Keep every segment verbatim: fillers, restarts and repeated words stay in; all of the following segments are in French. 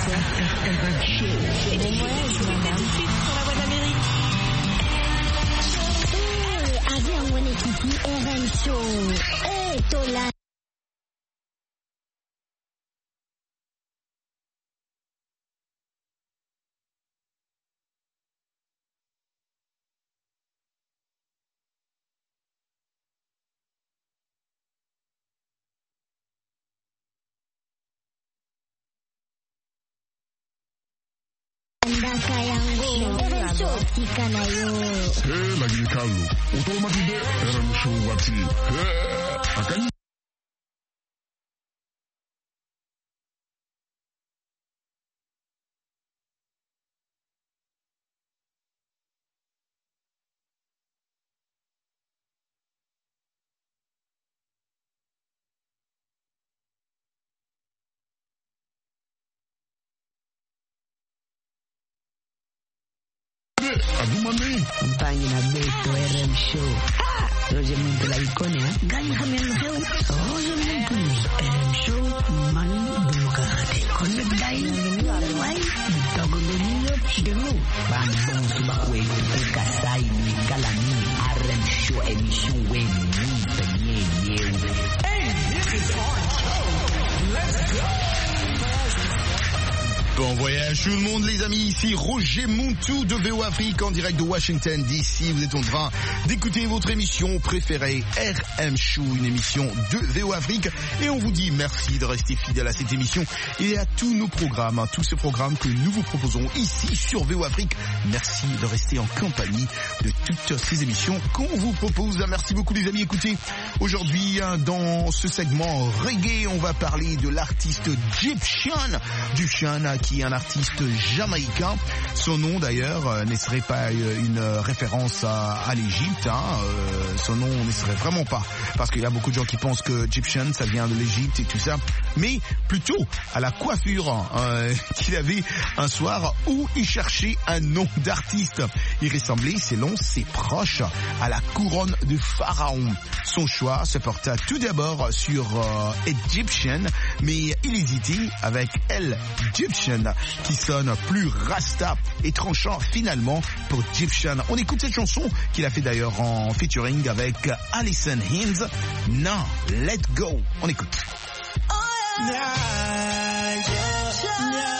dix-sept heures R M Show. Et bon voyage, madame. Tout de suite sur la voie d'Amérique. Eh, avec mon équipe R M Show. Eh, Tola. Hey, lagi ni kalu. Otomatis deh, R M Show wati. Hey, akan. Agumani. Campagne na Beto R M Show. Roger Muntu la icone, eh? Gani kami ang show. Roger Muntu. R M Show, mani bumukakate. Connect dahil. Why? Tago dominio. Demo. Bambong subakwe. Kasay ni kalami. R M Show emission when you penye you. Hey, this is our show. Let's go. Bon voyage tout le monde les amis, ici Roger Muntu de V O Afrique en direct de Washington D C. Vous êtes en train d'écouter votre émission préférée R M Show, une émission de V O Afrique, et on vous dit merci de rester fidèle à cette émission et à tous nos programmes, hein, tous ces programmes que nous vous proposons ici sur V O Afrique. Merci de rester en compagnie de toutes ces émissions qu'on vous propose. Merci beaucoup les amis. Écoutez, aujourd'hui hein, dans ce segment reggae, on va parler de l'artiste Gyptian, Gyptian qui est un artiste jamaïcain. Son nom d'ailleurs euh, ne serait pas euh, une référence à, à l'Égypte. Hein. Euh, son nom ne serait vraiment pas, parce qu'il y a beaucoup de gens qui pensent que Gyptian ça vient de l'Égypte et tout ça, mais plutôt à la coiffure euh, qu'il avait un soir où il cherchait un nom d'artiste. Il ressemblait, selon ses proches, à la couronne de Pharaon. Son choix se porta tout d'abord sur euh, Egyptian, mais il hésitait avec El Gyptian, qui sonne plus rasta et tranchant finalement pour Gyptian. On écoute cette chanson qu'il a fait d'ailleurs en featuring avec Alison Hinds. Now, let go. On écoute. Oh yeah. Yeah, yeah, yeah.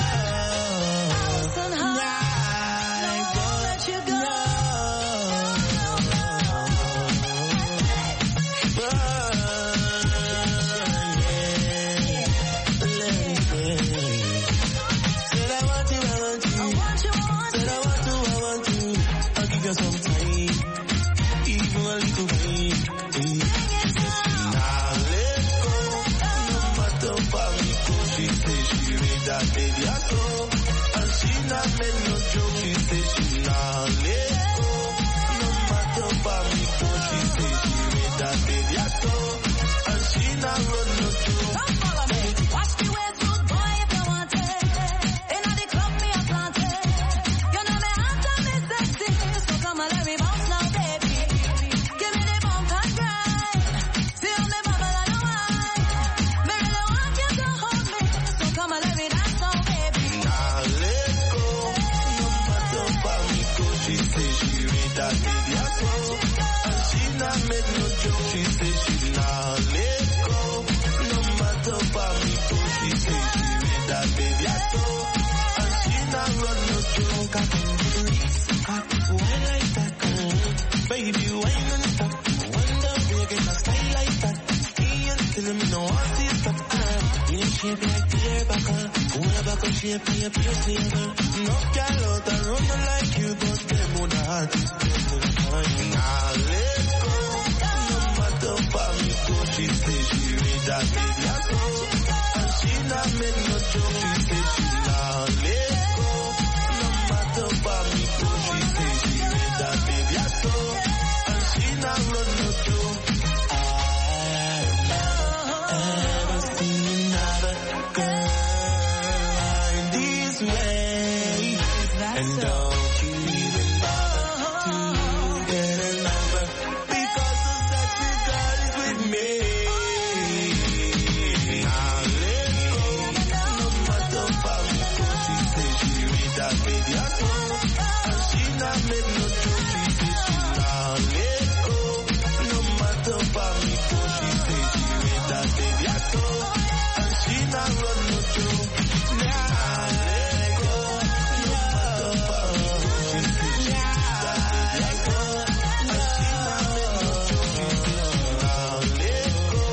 make no joke, she say she not let go. No matter what me do, she say she wait and take ya so. And she not run no joke. Nah, let go. No matter what me do, she say she wait and take ya so. And she not make no joke, she say she not let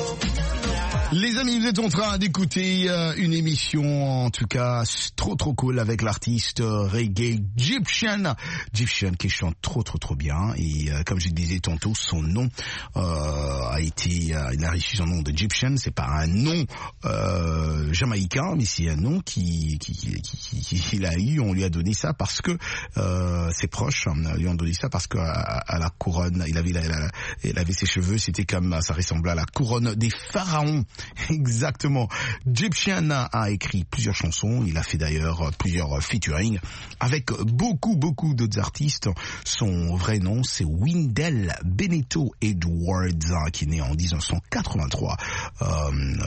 go. Les amis, vous êtes en train d'écouter euh, une émission, en tout cas, trop trop cool avec l'artiste euh, reggae Gyptian. Gyptian qui chante trop trop trop bien. Et euh, comme je le disais tantôt, son nom euh, a été, euh, il a reçu son nom de Gyptian. C'est pas un nom euh, jamaïcain, mais c'est un nom qui, qui, qui, qui, qui, qu'il a eu. On lui a donné ça parce que euh, ses proches lui ont donné ça parce que à, à la couronne, il avait, la, la, il avait ses cheveux, c'était comme, ça ressemblait à la couronne des pharaons. Exactement. Gyptian a écrit plusieurs chansons. Il a fait d'ailleurs plusieurs featuring avec beaucoup, beaucoup d'autres artistes. Son vrai nom, c'est Wendell Benito Edwards, qui est né en dix-neuf cent quatre-vingt-trois euh, euh,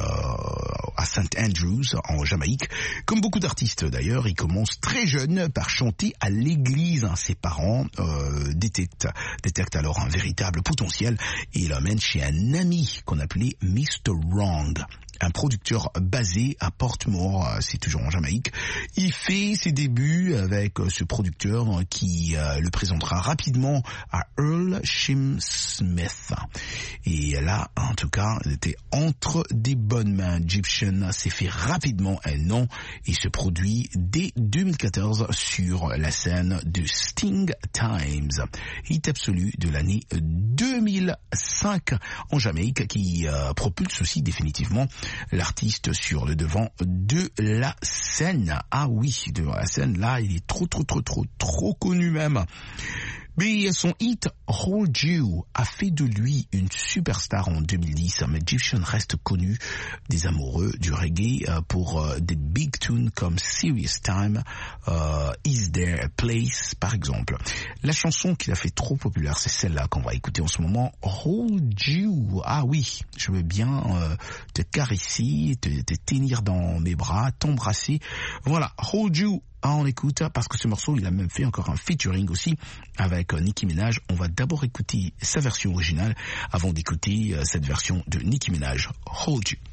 à Saint Andrews, en Jamaïque. Comme beaucoup d'artistes d'ailleurs, il commence très jeune par chanter à l'église. Ses parents euh, détectent, détectent alors un véritable potentiel et il l'emmène chez un ami qu'on appelait mister Wrong, un producteur basé à Portmore, c'est toujours en Jamaïque. Il fait ses débuts avec ce producteur qui euh, le présentera rapidement à Earl Shim Smith. Et là, en tout cas, il était entre des bonnes mains. Gyptian s'est fait rapidement un nom et se produit dès deux mille quatorze sur la scène de Sting Times, hit absolu de l'année deux mille cinq en Jamaïque, qui euh, propulse aussi définitivement l'artiste sur le devant de la scène. Ah oui, devant la scène, là, il est trop, trop, trop, trop, trop connu même. Mais son hit Hold You a fait de lui une superstar en deux mille dix. Mais Gyptian reste connu des amoureux du reggae pour euh, des big tunes comme Serious Time, euh, Is There a Place, par exemple. La chanson qu'il a fait trop populaire, c'est celle-là qu'on va écouter en ce moment, Hold You. Ah oui, je veux bien euh, te caresser, te, te tenir dans mes bras, t'embrasser. Voilà, Hold You. Ah, on écoute, parce que ce morceau, il a même fait encore un featuring aussi avec Nicki Minaj. On va d'abord écouter sa version originale avant d'écouter euh, cette version de Nicki Minaj, Hold You.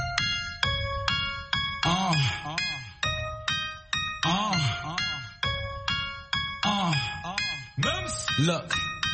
Uh, uh, uh, uh, look.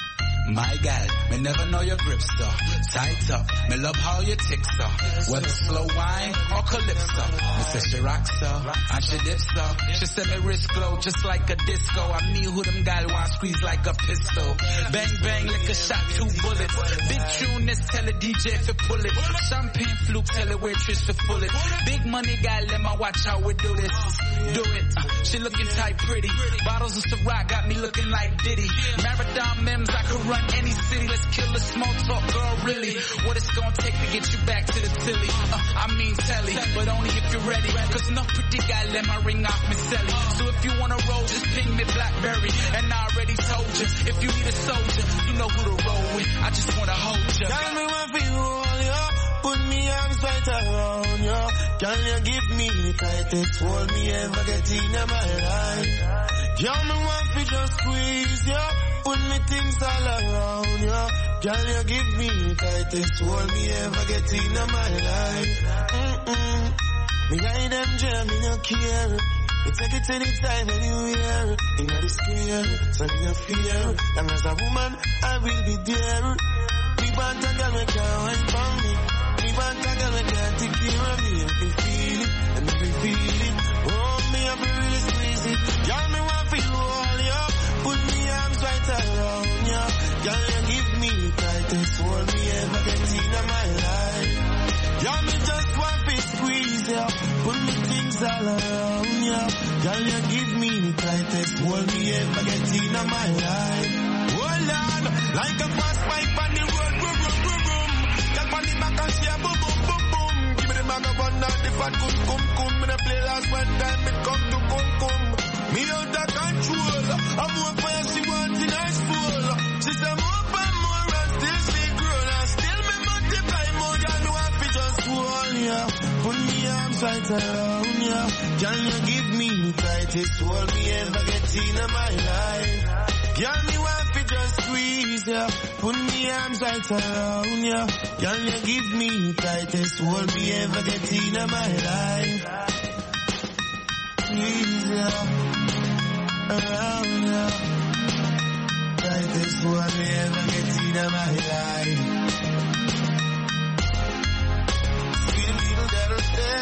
My God, me never know your grip stuff. Tight up, me love how you tick stuff. Whether slow wine or calypso. Me say she rock stuff, and she dip stuff. She say me wrist glow just like a disco. I me who them gal want squeeze like a pistol. Bang bang like a shot, two bullets. Big tune, this tell the D J to pull it. Champagne fluke, tell the waitress to pull it. Big money gal, let me watch how we do this. Do it, uh, she looking tight pretty. Bottles of Ciroc got me looking like Diddy. Marathon memes, I could run any city, let's kill the small talk, girl, really. What it's gonna take to get you back to the tilly? Uh, I mean telly, but only if you're ready. Cause no pretty guy let my ring off me celly. So if you wanna roll, just ping me Blackberry. And I already told you, if you need a soldier, you know who to roll with. I just wanna hold you. Tell me what you hold you, put me arms right around you. Can you give me the tightest hold me ever get in my life? Tell me what you just squeeze you. Put me things all around you. Can you give me the tightest hold me ever get in my life? Mm-mm. Me guide them jam, me no care. You take it anytime, anywhere. In the scare, so me no fear. And as a woman, I will be there. Me want a girl me can't wait for me. Me want a girl me can't take care of me. If me feel it, and if me feel it, oh, me have to really squeeze it. Y'all me want to hold you. Put me arms right around you. Can you give me the tightest hold me ever get in my life? Y'all me just want to squeeze you. Put me things all around you. Can you give me the tightest hold me ever get in my life? Hold on, like a fast pipe on the road, boom, boom, boom, boom. Girl on the back and she a boom, boom, boom, boom. Give me the bag of one and the fat cum, cum, cum. Me the play last one time, it come to cum, cum. Me out of control. I'm more fire she wants in her soul. She say more and more and still she grown. And still me multiply more than what we just hold ya. Put me arms right around ya. Can you give me the tightest hold me ever get in my life? Girl, me want to just squeeze ya, put me arms right around ya. Girl, you give me tightest hold me ever get in my life. Squeeze ya, around ya. Tightest hold me ever get in my life. Sweet little girl,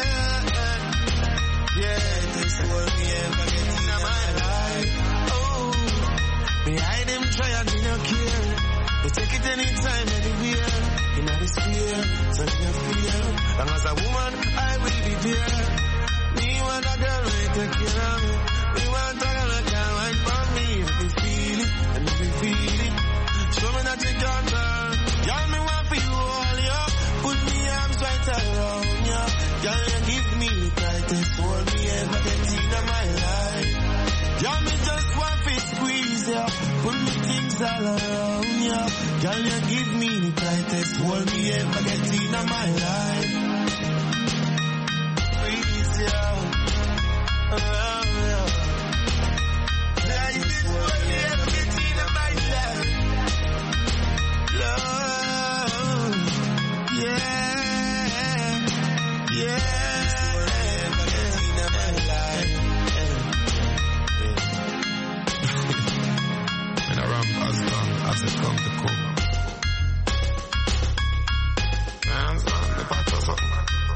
yeah, this hold me ever get in my life. Behind them trying to no care. They take it anytime, anywhere. In the sphere, so you fear. Long as a woman, I will be there. Me want a girl who take care of me. Me want a girl who can wine for me. If you feel it, and if you feel it, show me that you can turn. Girl, me want for you all, yo. Put me arms right around you. Girl, you give me the tightest hold me ever get in my life. Girl, me just want to squeeze ya, put me things all around ya. Girl, you give me the tightest hold me ever get in my life. Squeeze ya, around ya. Tightest hold me ever get in my life. Love, yeah, yeah. As it come to come. Hands on the battles up.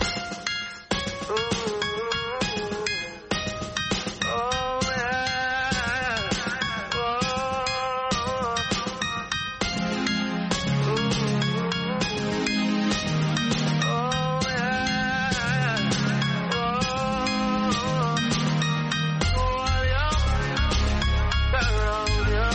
Oh yeah. Oh. Oh yeah. Oh. Oh yeah. Around you.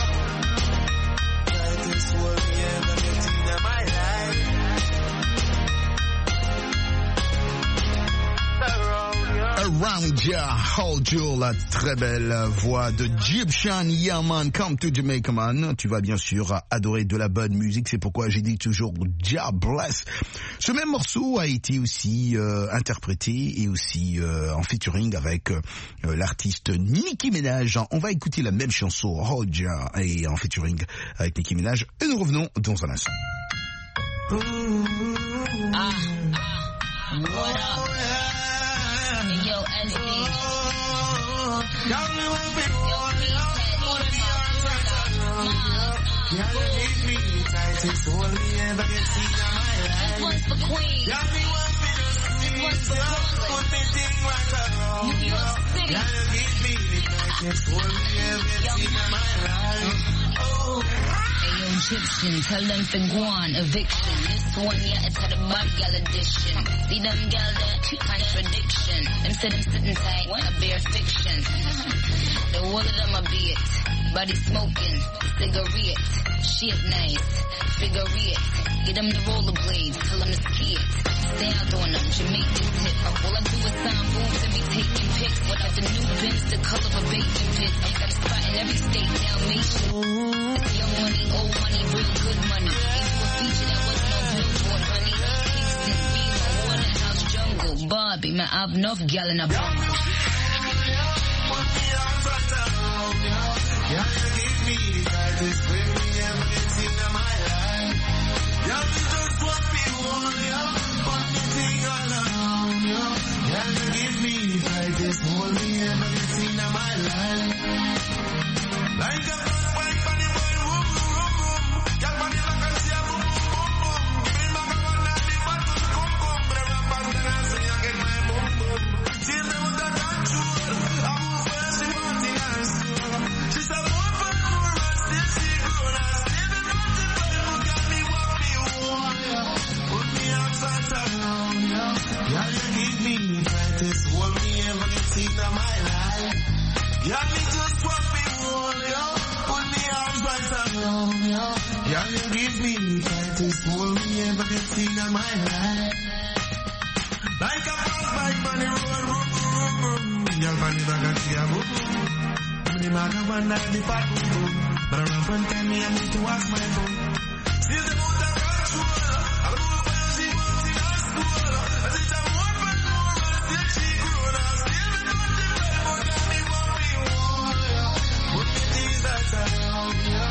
Around ya, hold you, la très belle voix de Egyptian Yaman, Come to Jamaica Man. Tu vas bien sûr adorer de la bonne musique, c'est pourquoi j'ai dit toujours Jah bless. Ce même morceau a été aussi euh, interprété et aussi euh, en featuring avec euh, l'artiste Nicki Minaj. On va écouter la même chanson, Hold Ya, et en featuring avec Nicki Minaj, et nous revenons dans un instant. Ah, ah, what up? Yo, S D. Yo, This one's for Queen. This one's for Brooklyn. New York City. Egyptian, tell them to go on eviction. This one, yeah, it's got a bad gal edition. See them gal that contradiction. Them say them sitting tight, a bare fiction. The whole of them a beat, body smoking, cigarette, shit nice, figure it. Get them the rollerblades, tell them to ski it. Stay out on them, Jamaican tip. All I do is sign moves and be taking pics. Without the new bins, the color of a bacon pit. I got a spot in every state, Dalmatian. Young money, old money, real good money. Into a feature that was no billboard, honey. Kingston, Beamer, Waterhouse, Jungle, Barbie, man, I've enough gal in a bumble. Yeah, you give me the tightest way me ever get in my life. Yeah, me just want to hold you, put me thing all around you. Yeah, you give me the tightest hold me ever get in my life. Like a first bite for the boy, boom, boom, boom. Girl, body like a sea, boom, boom, boom, boom. Bring back a one that the bottom come, come. But I'm not back then I say I get my boom, boom. See them with the control. I move first, she want the answer. She said, more for more, and still she grown. And still the mountain boy who got me what me want, yeah. Put me upside down, yeah. Yeah, you give me the tightest hold me ever get in my life. Yeah, me just want me hold, yeah. Put me arms right around, yeah. Yeah, you give me the tightest hold me ever get in my life. Like a fast bike on the road, boom, boom, boom. Girl, funny back and see a boom, boom. The matter one night the fat boom boom. But around front time me I need to wash my phone. Still the mood of control. I move when she wants in her school. I teach her more and more and still she grown. I still the mood the way but got me what we want. Put me things that around you.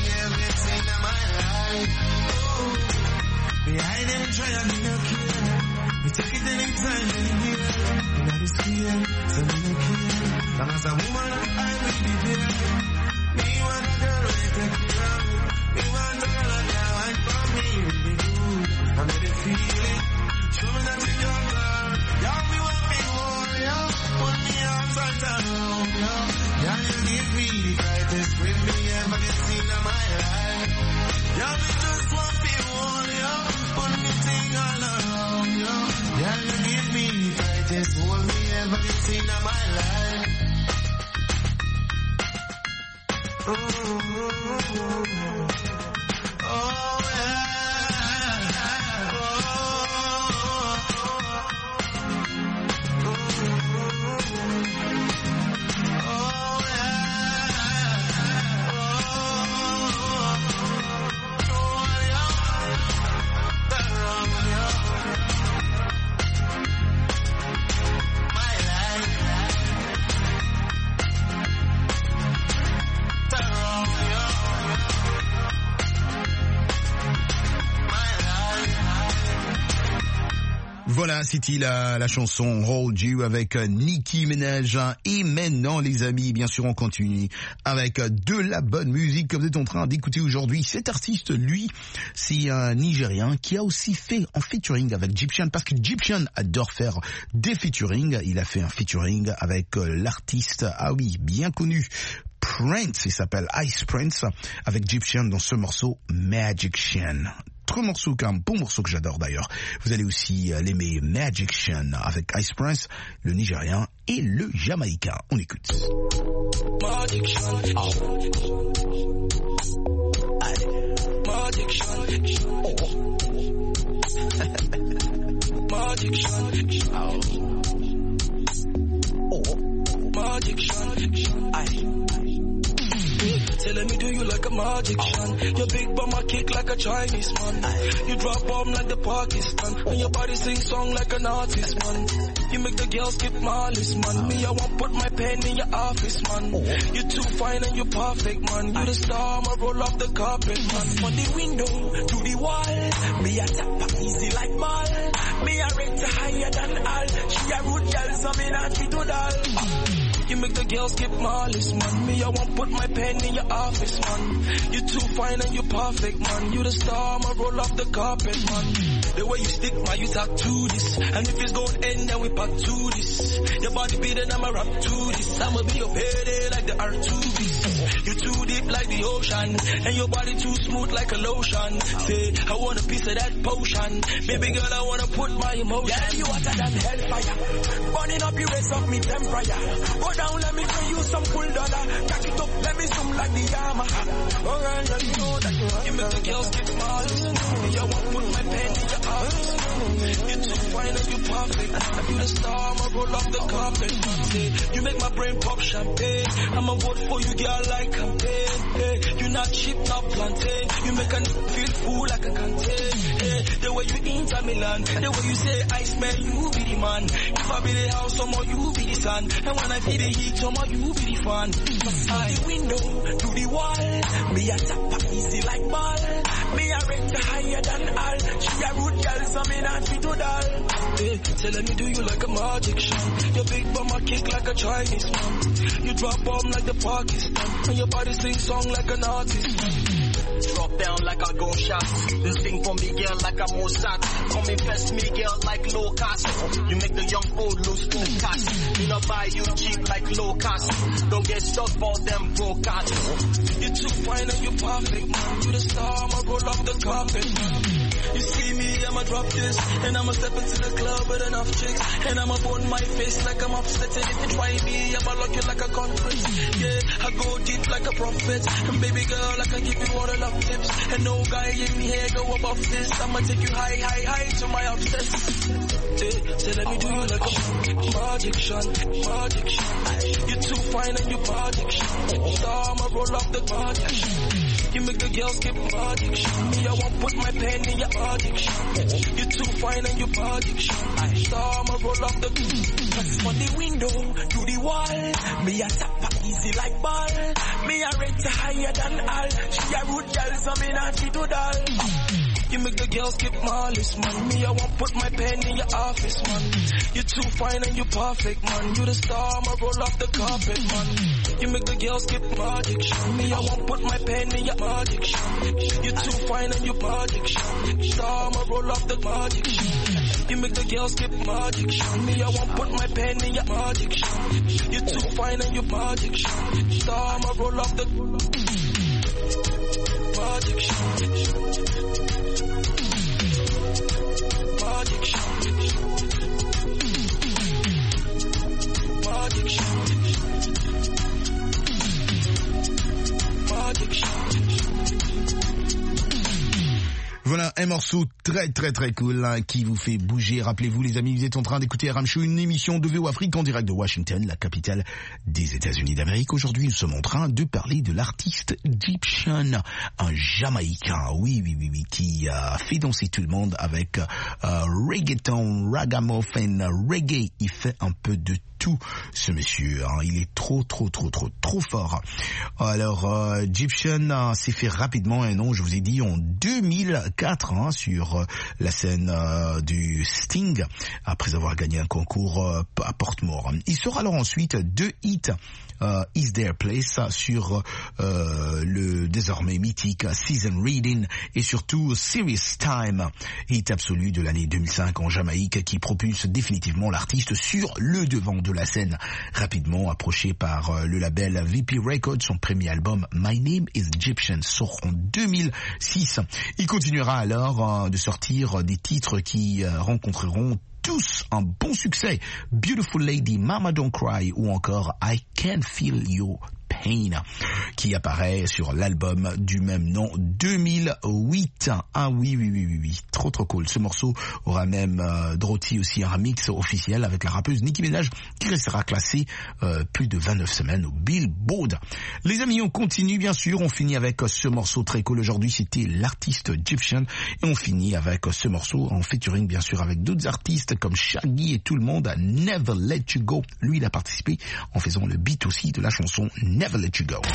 everything in my life. Oh, behind them try and me no care. Me take it anytime, anywhere. In the scale, so me no care. Long as a woman, I will be there. Me want a girl when you take me around. Me want a girl and now I for me, really good. I made it feel it. Show me that you're your girl. Y'all me want me warrior. Put me arms right around you. Y'all you give me the brightest with me ever get seen in my life. Y'all me just want me warrior. Put me thing all around you. Y'all you give me the brightest hold me ever get seen in my life. Oh, oh, oh, yeah. Voilà, c'était la, la chanson Hold You avec Nicki Minaj. Et maintenant, les amis, bien sûr, on continue avec de la bonne musique que vous êtes en train d'écouter aujourd'hui. Cet artiste, lui, c'est un Nigérien qui a aussi fait un featuring avec Gyptian, parce que Gyptian adore faire des featuring. Il a fait un featuring avec l'artiste, ah oui, bien connu, Prince. Il s'appelle Ice Prince, avec Gyptian dans ce morceau Magician. Trois morceaux, un bon morceau que j'adore d'ailleurs. Vous allez aussi l'aimer, Magician, avec Ice Prince, le Nigérien et le Jamaïcain. On écoute. Magician. Oh. Magician. Oh. Magician. Oh. Oh. Magician. Aye. Telling me do you like a magician. Your big bummer kick like a Chinese man. You drop bomb like the Pakistan. And your body sing song like an artist, man. You make the girls skip malice, man. Me, I won't put my pen in your office, man. You too fine and you perfect, man. You the star, I'ma roll off the carpet, man. From the window to the wall, me a tap easy like ball. Me a rate higher than all. She a rude girl, so me not fit to doll. You make the girls skip malice, man. Me, I won't put my pen in your office, man. You too fine and you perfect, man. You the star, I'ma roll off the carpet, man. The way you stick, man, you talk to this. And if it's going end, then we back to this. Your body beating, I'ma rap to this. I'ma be your payday like the R two Bs. You too deep like the ocean. And your body too smooth like a lotion. Say, I want a piece of that potion. Baby girl, I wanna put my emotion. Yeah, you hotter than hellfire. Burning up, you raise up me temperature. Down, let me bring you some cool dollar. Jack it up, let me zoom like the Yamaha. Alright, you know that you You make the girls get malice. Me, I won't put my pen in your office. You're too fine and you perfect. You the star, I'ma roll off the carpet. Say, you make my brain pop champagne. I'ma vote for you, girl, like campaign. Hey, you not cheap, not plantain. You make a feel full like a canteen. Hey, the way you enter Milan, the way you say, Ice man, you be the man. If I be the house, some more you be the sun. And when I feel the heat, some more you be the fan. I the window to the wall. Me a tap easy like ball. Me a rate higher than all. She a rude girl, so me not fit to doll. Hey, telling me do you like a magician. Your big bum a kick like a Chinese man. You drop bomb like the Pakistan. And your body sing song like an artist. Drop down like a gunshot. This thing for me, girl, like a Mossad. Come invest me, girl, like low cost. You make the young old lose focus. You know buy you cheap like low cost. Don't get stuck for them broke ass. You too fine and you perfect, man. You the star, I'ma roll off the carpet, man. You see me, I'ma drop this. And I'ma step into the club with enough chicks. And I'ma burn my face like I'm upset. And if you try me, I'ma lock you like a conference. Yeah, I go deep like a prophet. And baby girl, I can give you all the love tips. And no guy in here go above this. I'ma take you high, high, high to my obsess. Say, say let me do you like a magician, magician. You too fine and you magician. Star, I'ma roll off the magician. You make the girls skip addiction. Me, I won't put my pen in your addiction. You too fine and you addiction. I saw I'ma roll up the just for the window to the wall. Me a tap easy like ball. Me a rate higher than all. She a root girl, so me not fit to doll. You make the girls skip malice, man. Me, I won't put my pen in your office, man. You too fine and you perfect, man. You the star, I'ma roll off the carpet, man. You make the girls skip addiction. Me, I won't put my pen in your addiction. You too fine and you addiction. Star, I'ma roll off the addiction. You make the girls skip addiction. Me, I won't put my pen in your addiction. You too fine and you addiction. Star, I'ma roll off the addiction. Voilà un morceau très très très cool hein, qui vous fait bouger. Rappelez-vous les amis, vous êtes en train d'écouter R M Show, une émission de V O Afrique en direct de Washington, la capitale des États-Unis d'Amérique. Aujourd'hui, nous sommes en train de parler de l'artiste Gyptian, un Jamaïcain, oui oui oui oui, qui a fait danser tout le monde avec euh, reggaeton, ragamuffin, reggae. Il fait un peu de tout ce monsieur, hein. Il est trop trop trop trop trop fort. Alors euh, Gyptian euh, s'est fait rapidement un nom, je vous ai dit en deux mille quatre hein, sur euh, la scène euh, du Sting après avoir gagné un concours euh, à Portmore. Il sort alors ensuite deux hits. Uh, Is There a Place sur euh, le désormais mythique Season Reading et surtout Serious Time, hit absolu de l'année deux mille cinq en Jamaïque qui propulse définitivement l'artiste sur le devant de la scène. Rapidement approché par euh, le label V P Records, son premier album My Name is Gyptian sort en deux mille six. Il continuera alors euh, de sortir des titres qui euh, rencontreront tous un bon succès. Beautiful Lady, Mama Don't Cry ou encore I Can Feel Your Pain qui apparaît sur l'album du même nom deux mille huit. Ah oui oui oui oui oui, trop trop cool. Ce morceau aura même euh, drotti aussi un remix officiel avec la rappeuse Nicki Minaj qui restera classée euh, plus de vingt-neuf semaines au Billboard. Les amis, on continue bien sûr, on finit avec ce morceau très cool. Aujourd'hui c'était l'artiste Gyptian et on finit avec ce morceau en featuring bien sûr avec d'autres artistes comme Shaggy et tout le monde. Never Let You Go, lui il a participé en faisant le beat aussi de la chanson Never Let You Go.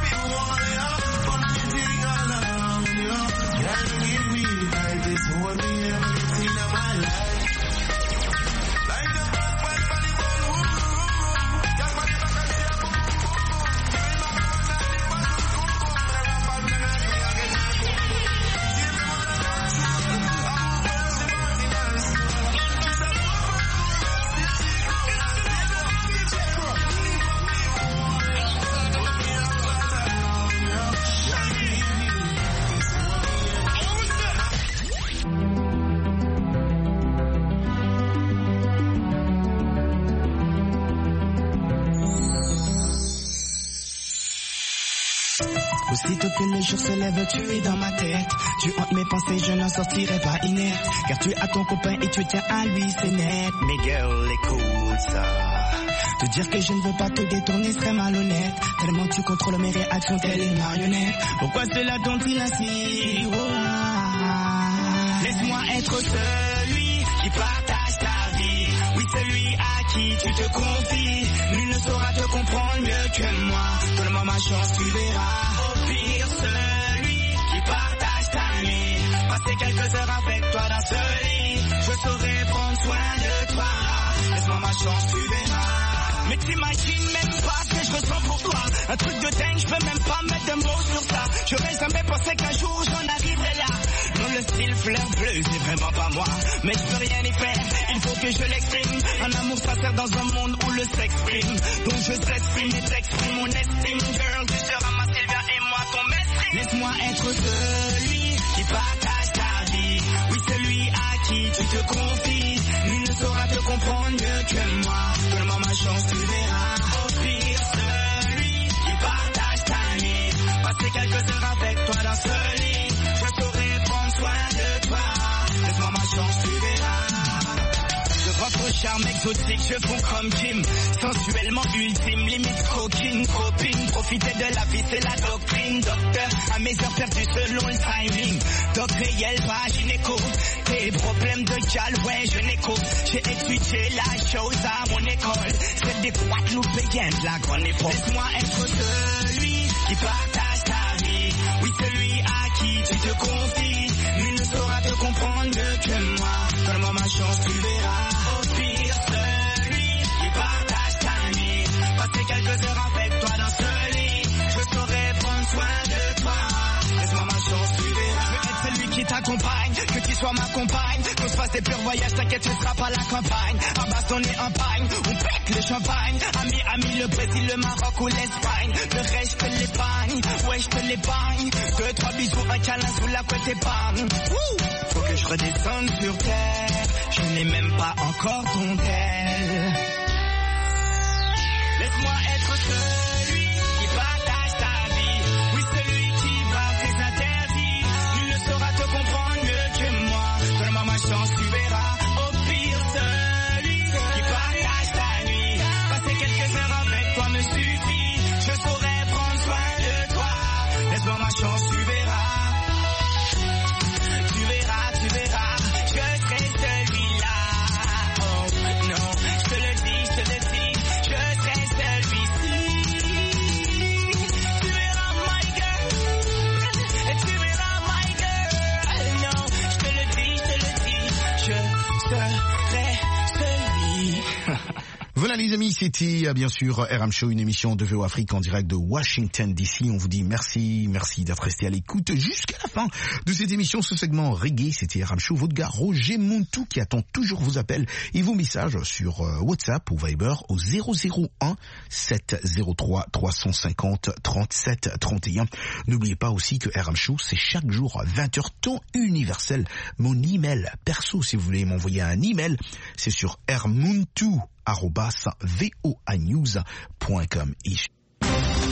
One Aussitôt que le jour se lève, tu es dans ma tête. Tu hantes mes pensées, je n'en sortirai pas inerte. Car tu as ton copain et tu tiens à lui, c'est net. Mais girl, écoute ça. Te dire que je ne veux pas te détourner serait malhonnête. Tellement tu contrôles mes réactions, telle une marionnette. Pourquoi cela dont-il ainsi? Oh, ah. Laisse-moi être celui qui partage ta vie. Oui, celui à qui tu te confies. Nul ne saura te comprendre mieux que moi. Donne-moi ma chance, tu verras. Au pire, celui qui partage ta nuit. Passer quelques heures avec toi dans ce lit. Je saurai prendre soin de toi. Laisse-moi ma chance, tu verras. Mais t'imagines même pas ce que je ressens pour toi. Un truc de dingue, je peux même pas mettre de mots sur ça. J'aurais jamais pensé qu'un jour j'en arriverais là. Non, le style fleur bleue, c'est vraiment pas moi. Mais je peux rien y faire, il faut que je l'exprime. Un amour sincère dans un monde où le sexe prime. Donc je s'exprime et t'exprime mon estime. Girl, tu seras ma Sylvia et moi ton maître. Laisse-moi être celui qui partage ta vie. Oui, celui à qui tu te confies. Nul ne saura te comprendre mieux que moi. Donne-moi ma chance, tu verras. Au pire, celui qui partage ta nuit. Passer quelques heures avec toi dans ce lit. Je saurai prendre soin de toi. Laisse-moi ma chance, tu verras. Votre charme exotique, je fonds comme Kim. Sensuellement ultime, limite coquine, copine. Profiter de la vie, c'est la doctrine. Docteur, à mes heures perdues selon le timing. Doc réel, pas gynéco. Tes problèmes de gal, ouais, je n'écoute. J'ai étudié la chose à mon école. Celle des Guadeloupéens de la grande époque. Laisse-moi être celui qui partage ta vie. Oui, celui à qui tu te confies. Nul ne saura te comprendre mieux que moi. Donne-moi ma chance, tu verras. Quelques heures avec toi dans ce lit. Je saurai prendre soin de toi. Laisse-moi ma chance, tu verras. Je veux être celui qui t'accompagne, que tu sois ma compagne. Qu'on se fasse des purs voyages, t'inquiète, tu seras pas la campagne. À bastonner un pagne, on pète le champagne. Ami, ami, le Brésil, le Maroc ou l'Espagne. Le reste, je te l'épargne, ouais, je te l'épargne. Deux, trois bisous, un câlin sous la couette épargne. Faut que je redescende sur terre. Je n'ai même pas encore ton tel. Laisse-moi être celui qui partage ta vie. Oui, celui qui bat tes interdits. Nul ne saura te comprendre mieux que moi. Donne-moi ma chance, tu verras. Au pire, celui qui partage ta nuit. Passer quelques heures avec toi me suffit. Je saurai prendre soin de toi. Laisse-moi ma chance, tu verras. Tu verras, tu verras. Je serai celui-là. Oh non, je te le dis, je te le dis. Voilà les amis, c'était bien sûr R M Show, une émission de V O Afrique en direct de Washington D C. On vous dit merci, merci d'être resté à l'écoute jusqu'à la fin de cette émission. Ce segment reggae, c'était R M Show, votre gars Roger Montou qui attend toujours vos appels et vos messages sur WhatsApp ou Viber au zéro zéro un sept zéro trois trois cent cinquante trente-sept trente et un. N'oubliez pas aussi que R M Show, c'est chaque jour à vingt heures temps universel. Mon email perso, si vous voulez m'envoyer un email, c'est sur rmontou arobase voanews point com.